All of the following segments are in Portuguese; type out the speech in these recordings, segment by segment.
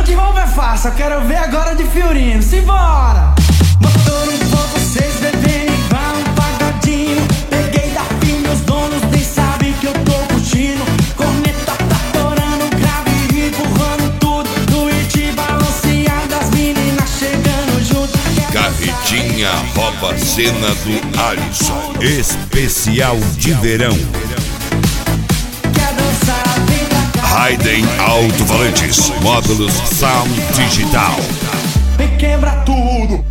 Land Rover é fácil, eu quero ver agora de Fiorino. Simbora! Motor 1.6 bebendo igual um pagodinho. Peguei da filme, os donos nem sabem que eu tô curtindo. Cometa tá torando, grave e empurrando tudo. Twitch balanceado, as meninas chegando junto. Carretinha rouba cena do Alisson. Especial de verão. Raiden Alto-Falantes, módulos Sound Digital. Vem quebra tudo.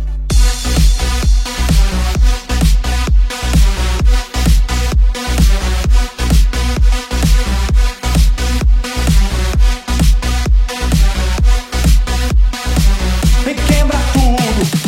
Vem quebra tudo.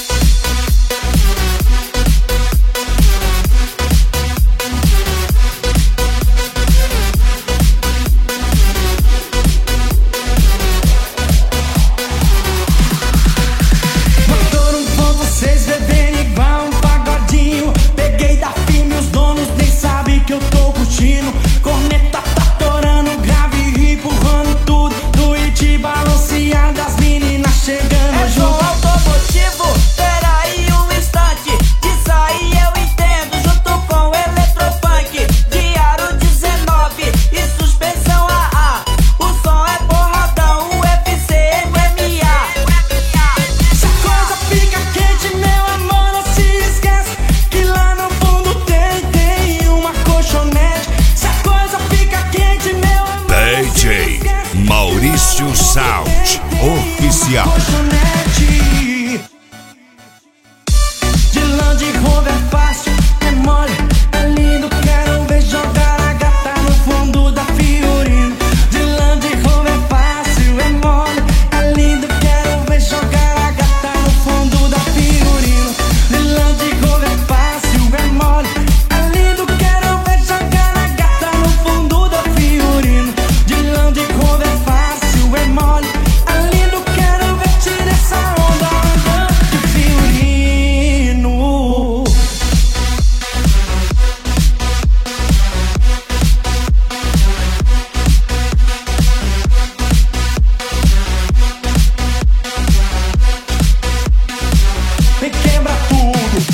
Cometa tá torando, grave e empurrando tudo. Twitch balanceado, as meninas chegando junto. É som automotivo, peraí um instante. Disso aí eu entendo, junto com eletropunk. De aro 19 e suspensão AA. O som é porradão, UFC, MMA. Se a coisa fica quente, meu amor, não se esquece que lá no fundo tem uma colchonete. DJ Maurício Sound Oficial. De Land Rover é fácil, é mole, é lindo, quero ver jogar a gata no fundo da Fiorino. De Land Rover é fácil, é mole, é lindo, quero ver jogar a gata no fundo da Fiorino. De Land Rover é fácil, é mole, é lindo, quero ver jogar a gata no fundo da Fiorino. De Land Rover é fácil, é mole, é lindo, quero ver tirar essa onda andando de Fiorino. Vem quebra tudo.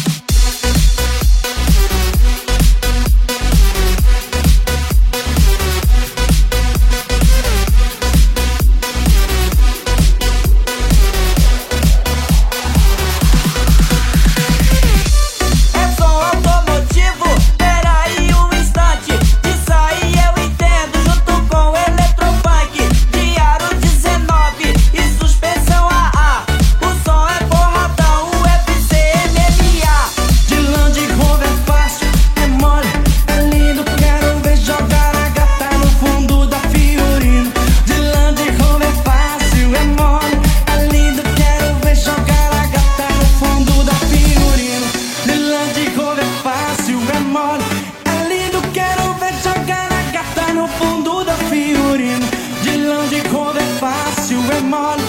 É som automotivo, peraí um instante. Disso aí eu entendo, junto com eletropunk. De aro 19 e suspensão AA. O som é porradão, UFC, MMA. De Land Rover é fácil, é mole, é lindo, quero ver jogar a gata no fundo da Fiorino. De Land Rover é fácil, é mole, é lindo, quero ver jogar a gata no fundo da Fiorino. De Land Rover é fácil, é mole, é lindo, quero ver jogar a gata no fundo da Fiorino. De Land Rover é fácil, é mole,